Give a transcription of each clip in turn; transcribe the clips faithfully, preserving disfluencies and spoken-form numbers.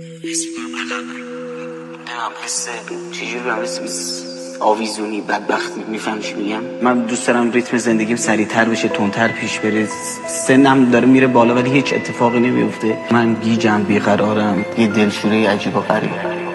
حس میکنم عقبم نمیم حس چجوری برم حس آویزونی بدبخت میفهم چی میگم. من دوست دارم ریتم زندگیم سریعتر بشه، تندتر پیش بره. سنم داره میره بالا ولی هیچ اتفاقی نمیفته. من گیجم، بیقرارم، یه دلشوره عجیب و غریب.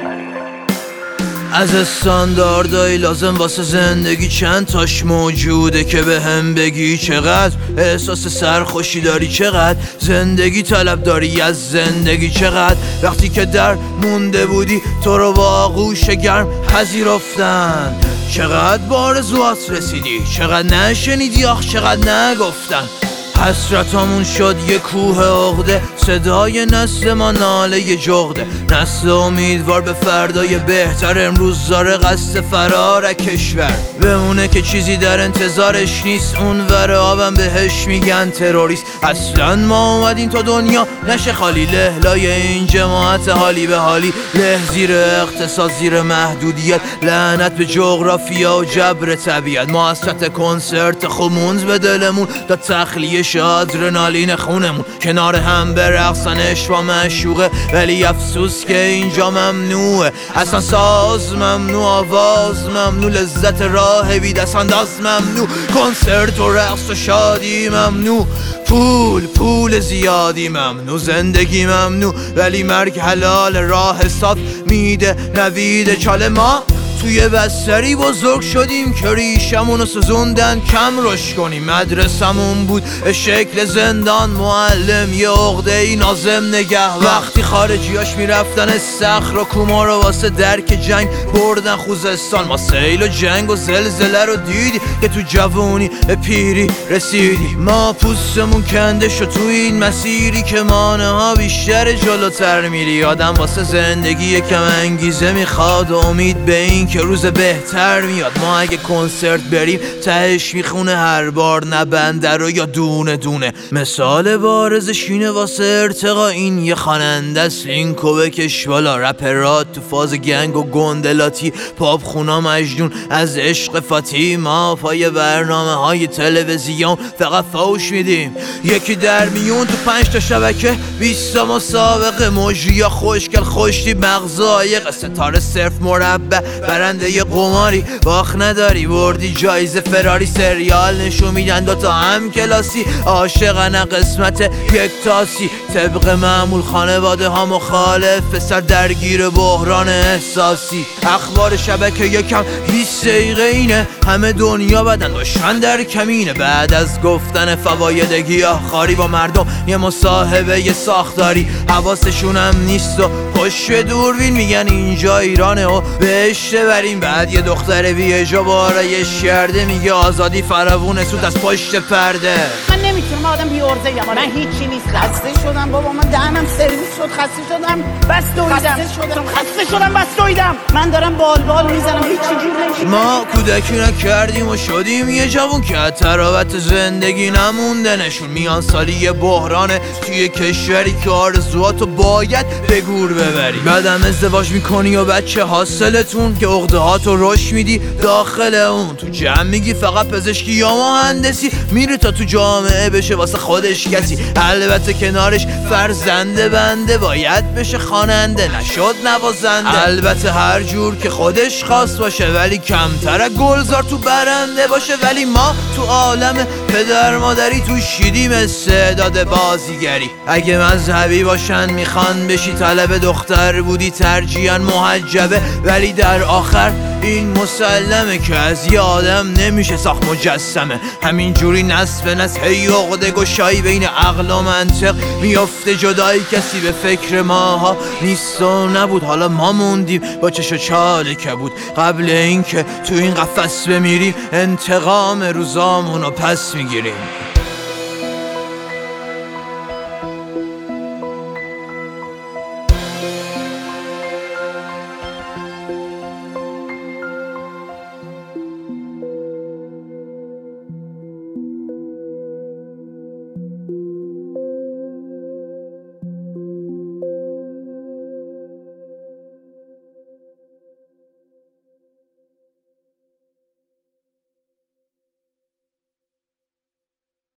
از استانداردهای لازم واسه زندگی چند تاش موجوده که به هم بگی چقدر احساس سرخوشی داری، چقدر زندگی طلب داری از زندگی، چقدر وقتی که در مونده بودی تو رو با آغوش گرم پذیرفتن، چقدر با آرزوات رسیدی، چقدر نشنیدی آخ چقدر نگفتن. حسرتامون شد یه کوه عقده، صدای نسل ما ناله ی جغده، نسل امیدوار به فردای بهتر، امروز داره قصد فرار کشور بمونه که چیزی در انتظارش نیست، اون ور آبم بهش میگن تروریست. اصلا ما اومدیم تا دنیا نشه خالی، لهلای این جماعت حالی به حالی، له زیر اقتصاد زیر محدودیت، لعنت به جغرافیا و جبر طبیعت. ما حسرت کنسرت خمونز به دلمون تا تخلیه آدرنالین خونمون، کنار هم برقصن عشق و معشوقه، ولی افسوس که اینجا ممنوعه. اصلا ساز ممنوع، آواز ممنوع، لذت راه بی دست انداز ممنوع، کنسرت و رقص و شادی ممنوع، پول پول زیادی ممنوع، زندگی ممنوع ولی مرگ حلال، راه صاف میده نوید چاله. ما توی بستری بزرگ شدیم که ریشمونو سزوندن کم رشد کنیم، مدرسمون بود شکل زندان، معلم یه عقده‌ای ناظم نگه. وقتی خارجیاش میرفتن استخر و کوما رو واسه درک جنگ بردن خوزستان، ما سیل و جنگ و زلزله رو دیدی که تو جوونی به پیری رسیدی. ما پوستمون کنده شد تو این مسیری که مانه ها بیشتر جلوتر میری. آدم واسه زندگی یکم انگیزه میخواد و امید به این که روز بهتر میاد. ما اگه کنسرت بریم تهش میخونه هر بار نه بنده رو یا دونه دونه. مثال بارزش اینه واسه ارتقا این یه خواننده است، این کوبکش بالا، رپرات تو فاز گنگ و گندلاتی، پاپ خونا مجنون از عشق فاتی. ما پای برنامه های تلویزیون فقط فوش میدیم، یکی در میون تو پنج تا شبکه بیست تا مسابقه، مجریا خوشگل خوشتی مغزایق، ستاره صرف مربع، برنده ی قماری باخ نداری، بردی جایزه فراری، سریال نشون میدن دوتا هم کلاسی، عاشقانه قسمت یک تاسی، طبق معمول خانواده ها مخالف، پسر درگیر بحران احساسی. اخبار شبکه یکم بیست دقیقه اینه، همه دنیا بدن دشمن در کمینه. بعد از گفتن فواید گیاهخواری با مردم یه مصاحبه یه ساختاری، حواسشونم نیست و پشت دوربین میگن اینجا ایرانه و بهش بریم. بعد یه دختر بی‌حجاب بارایش کرده میگه آزادی فراوونه سود از پشت پرده. من نمیتونم آدم بی ارزه یم، من هیچی نیست. خسته شدم بابا، من دهنم سرویس شد، خسته شدم بس دویدم، خسته شدم خسته شدم بس دویدم، من دارم بال بال میزنم هیچ جور نمیشه. ما کودکی نکردیم و شدیم یه جوون که تراوت زندگی نمونده، نشون میان سالی یه بحرانه توی کشوری که آرزوهاتو باید به گور ببری. بعدم ازدواج میکنی و بچه حاصلتون که عقدهاتو رشد میدی داخل اون، تو جمع میگی فقط پزشکی یا مهندسی، میره تا تو جامعه بشه واسه خودش کسی، البته کنارش فرزنده بنده باید بشه خواننده نشد نوازنده، البته هر جور که خودش خواست باشه ولی کمتر گلزار تو برنده باشه. ولی ما تو عالم پدر مادری تو شیدیم استعداد بازیگری، اگه مذهبی باشن میخوان بشی طلب دختر بودی ترجیحاً محجبه، ولی در آخر این مسلمه که از یه آدم نمیشه ساخت مجسمه. همین جوری نصف به نصف هی عقده گشایی بین عقل و منطق میافته، جدایی کسی به فکر ماها نیست و نبود، حالا ما موندیم با چش و چال کبود. قبل این که تو این قفس بمیریم انتقام روزامونو پس میگیریم.